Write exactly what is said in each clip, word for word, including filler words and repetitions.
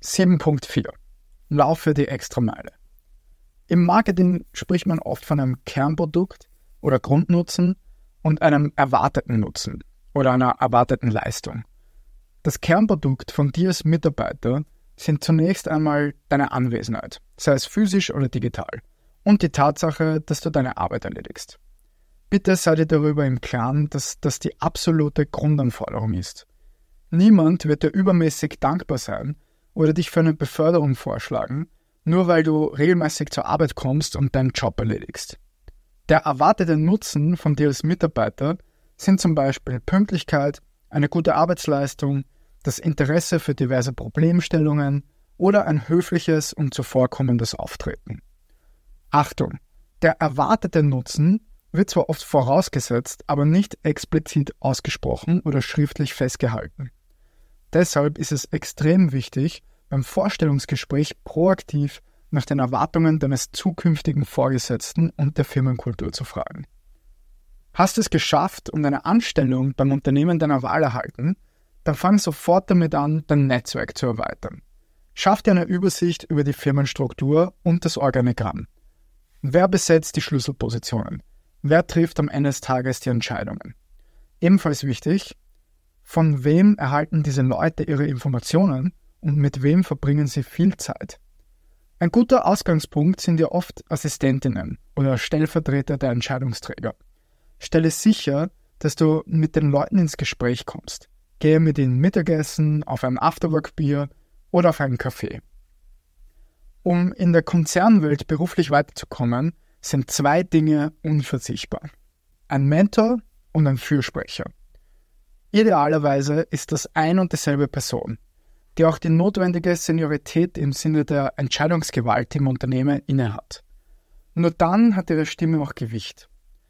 sieben Punkt vier. Laufe die Extrameile. Im Marketing spricht man oft von einem Kernprodukt oder Grundnutzen und einem erwarteten Nutzen oder einer erwarteten Leistung. Das Kernprodukt von dir als Mitarbeiter sind zunächst einmal deine Anwesenheit, sei es physisch oder digital, und die Tatsache, dass du deine Arbeit erledigst. Bitte sei dir darüber im Klaren, dass das die absolute Grundanforderung ist. Niemand wird dir übermäßig dankbar sein oder dich für eine Beförderung vorschlagen, nur weil du regelmäßig zur Arbeit kommst und deinen Job erledigst. Der erwartete Nutzen von dir als Mitarbeiter sind zum Beispiel Pünktlichkeit, eine gute Arbeitsleistung, das Interesse für diverse Problemstellungen oder ein höfliches und zuvorkommendes Auftreten. Achtung! Der erwartete Nutzen wird zwar oft vorausgesetzt, aber nicht explizit ausgesprochen oder schriftlich festgehalten. Deshalb ist es extrem wichtig, beim Vorstellungsgespräch proaktiv nach den Erwartungen deines zukünftigen Vorgesetzten und der Firmenkultur zu fragen. Hast du es geschafft und eine Anstellung beim Unternehmen deiner Wahl erhalten, dann fang sofort damit an, dein Netzwerk zu erweitern. Schaff dir eine Übersicht über die Firmenstruktur und das Organigramm. Wer besetzt die Schlüsselpositionen? Wer trifft am Ende des Tages die Entscheidungen? Ebenfalls wichtig, von wem erhalten diese Leute ihre Informationen und mit wem verbringen sie viel Zeit? Ein guter Ausgangspunkt sind ja oft Assistentinnen oder Stellvertreter der Entscheidungsträger. Stelle sicher, dass du mit den Leuten ins Gespräch kommst. Gehe mit ihnen Mittagessen, auf ein Afterwork-Bier oder auf einen Kaffee. Um in der Konzernwelt beruflich weiterzukommen, sind zwei Dinge unverzichtbar. Ein Mentor und ein Fürsprecher. Idealerweise ist das ein und dieselbe Person, die auch die notwendige Seniorität im Sinne der Entscheidungsgewalt im Unternehmen innehat. Nur dann hat ihre Stimme auch Gewicht.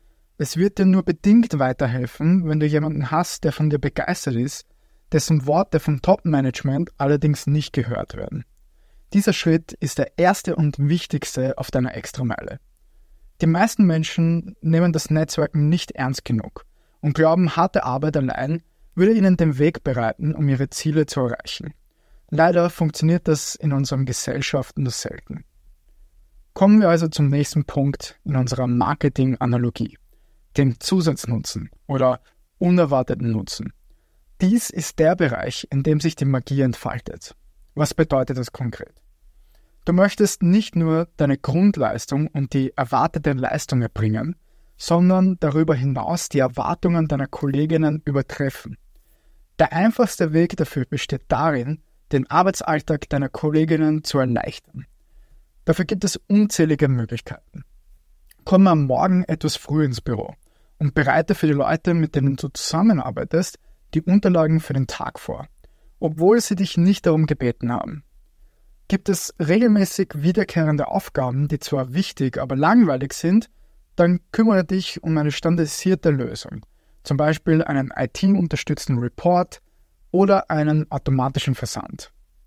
Es wird dir nur bedingt weiterhelfen, wenn du jemanden hast, der von dir begeistert ist, dessen Worte vom Top-Management allerdings nicht gehört werden. Dieser Schritt ist der erste und wichtigste auf deiner Extrameile. Die meisten Menschen nehmen das Netzwerken nicht ernst genug und glauben, harte Arbeit allein würde ihnen den Weg bereiten, um ihre Ziele zu erreichen. Leider funktioniert das in unseren Gesellschaften nur selten. Kommen wir also zum nächsten Punkt in unserer Marketing-Analogie, dem Zusatznutzen oder unerwarteten Nutzen. Dies ist der Bereich, in dem sich die Magie entfaltet. Was bedeutet das konkret? Du möchtest nicht nur deine Grundleistung und die erwartete Leistung erbringen, sondern darüber hinaus die Erwartungen deiner Kolleginnen übertreffen. Der einfachste Weg dafür besteht darin, den Arbeitsalltag deiner Kolleginnen zu erleichtern. Dafür gibt es unzählige Möglichkeiten. Komm am Morgen etwas früh ins Büro und bereite für die Leute, mit denen du zusammenarbeitest, die Unterlagen für den Tag vor, obwohl sie dich nicht darum gebeten haben. Gibt es regelmäßig wiederkehrende Aufgaben, die zwar wichtig, aber langweilig sind, dann kümmere dich um eine standardisierte Lösung, zum Beispiel einen I T-unterstützten Report oder einen automatischen Versand.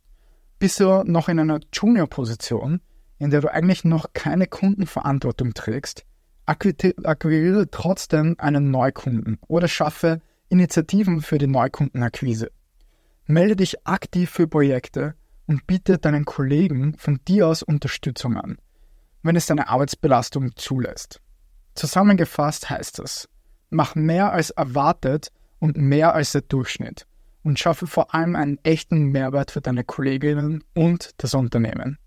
Bist du noch in einer Junior-Position, in der du eigentlich noch keine Kundenverantwortung trägst, akquiriere trotzdem einen Neukunden oder schaffe Initiativen für die Neukundenakquise. Melde dich aktiv für Projekte und biete deinen Kollegen von dir aus Unterstützung an, wenn es deine Arbeitsbelastung zulässt. Zusammengefasst heißt es, mach mehr als erwartet und mehr als der Durchschnitt und schaffe vor allem einen echten Mehrwert für deine Kolleginnen und das Unternehmen.